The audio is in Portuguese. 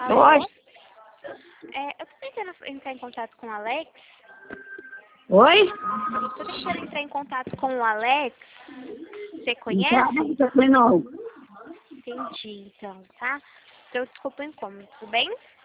Oi? Eu tô tentando entrar em contato com o Alex. Oi? Tô tentando entrar em contato com o Alex. Você conhece? Não. Entendi, então, tá? Então, desculpa o incômodo, tudo bem?